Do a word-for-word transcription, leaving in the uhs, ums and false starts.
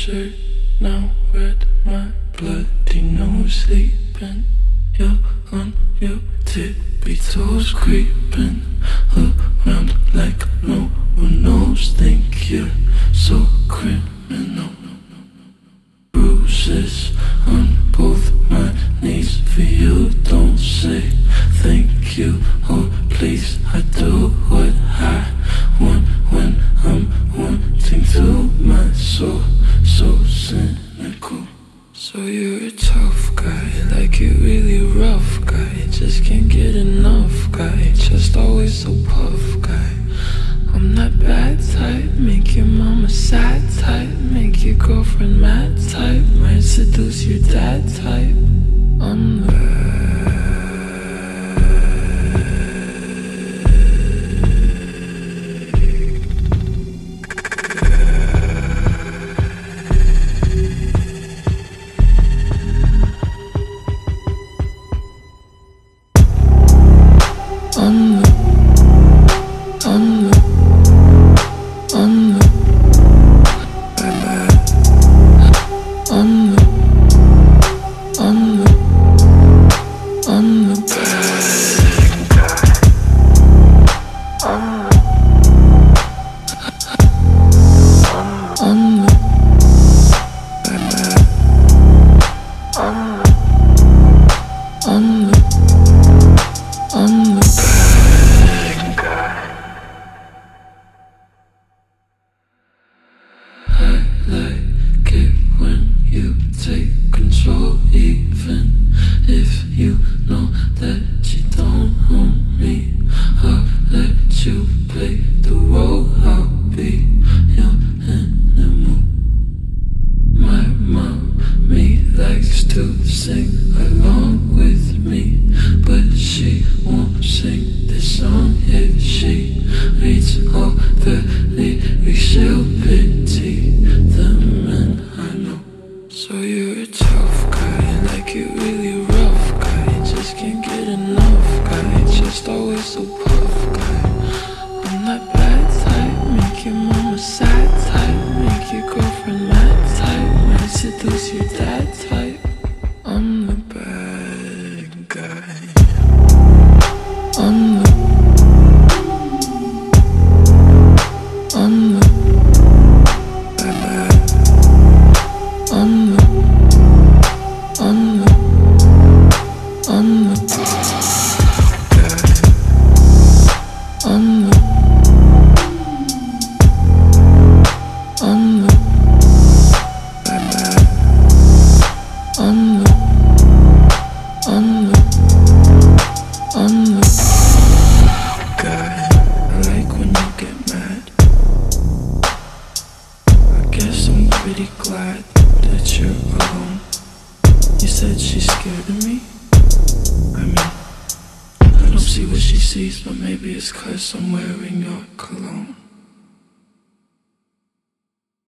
shirt now red, my bloody nose sleeping. You're on your tippy toes, creeping around like no one knows. Think you're so criminal. Bruises on both my knees for you. Don't say thank you or please. I do what I want when I'm wanting to. My soul so cynical. So you're a tough guy, like you really rough guy. Just can't get enough guy, just always so puff guy. I'm that bad type, make your mama sad type, make your girlfriend mad type, might seduce your dad type. I'm the I'm the I'm the I'm the I'm the I'm the I'm the bad guy. I'm the I'm the bad. I'm the I'm the I'm the bad guy. I like it when you take control, even if you know that you don't own me. I'll let you play the role, I'll be your animal. My mommy likes to sing along with me, but she won't sing this song if she reads all the lyrics. She'll pity the men I know. So you're a tough guy, like you really rough guy. Just can't get enough guy, just always so puff guy. I'm that bad type, make your mama sad type, make your girlfriend mad type, might seduce your dad type. I'm the bad guy. I'm the I'm the bad. I'm the I'm the I'm the bad. I'm the I'm the bad. I'm the I'm the I'm the guy. I like when you get mad. I guess I'm pretty glad that you're alone. You said she's scared of me. I mean, I don't see what she sees, but maybe it's 'cause I'm wearing your cologne.